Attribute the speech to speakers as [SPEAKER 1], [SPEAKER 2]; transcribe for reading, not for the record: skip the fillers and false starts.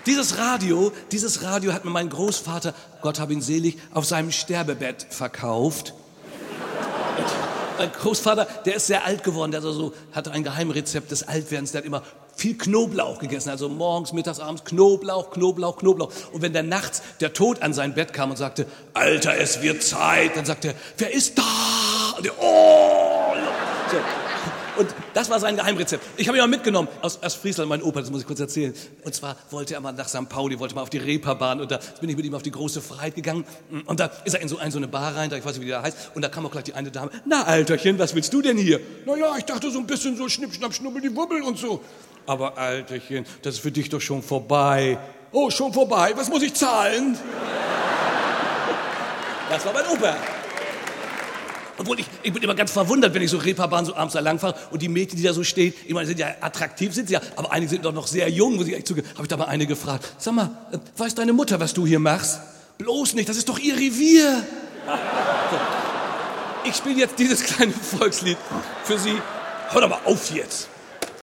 [SPEAKER 1] Dieses Radio hat mir mein Großvater, Gott hab ihn selig, auf seinem Sterbebett verkauft. Mein Großvater, der ist sehr alt geworden, der hatte ein Geheimrezept des Altwerdens, der hat immer viel Knoblauch gegessen, also morgens, mittags, abends Knoblauch. Und wenn dann nachts der Tod an sein Bett kam und sagte, Alter, es wird Zeit, dann sagte er, wer ist da? Und der, oh! So. Und das war sein Geheimrezept. Ich habe ihn mal mitgenommen aus Friesland, mein Opa, das muss ich kurz erzählen. Und zwar wollte er mal nach St. Pauli, wollte mal auf die Reeperbahn und da bin ich mit ihm auf die große Freiheit gegangen. Und da ist er in so eine Bar rein, ich weiß nicht, wie die da heißt. Und da kam auch gleich die eine Dame, na Alterchen, was willst du denn hier? Naja, ich dachte so ein bisschen so schnipp, schnapp, schnubbel, die Wubbel und so. Aber Alterchen, das ist für dich doch schon vorbei. Oh, schon vorbei, was muss ich zahlen? Das war mein Opa. Obwohl ich bin immer ganz verwundert, wenn ich so Reeperbahn so abends da langfahre und die Mädchen, die da so stehen, ich meine, sind ja attraktiv, sind sie ja, aber einige sind doch noch sehr jung, muss ich echt zugeben. Habe ich da mal eine gefragt, sag mal, weiß deine Mutter, was du hier machst? Bloß nicht, das ist doch ihr Revier. So. Ich spiele jetzt dieses kleine Volkslied für Sie. Hör doch mal auf jetzt.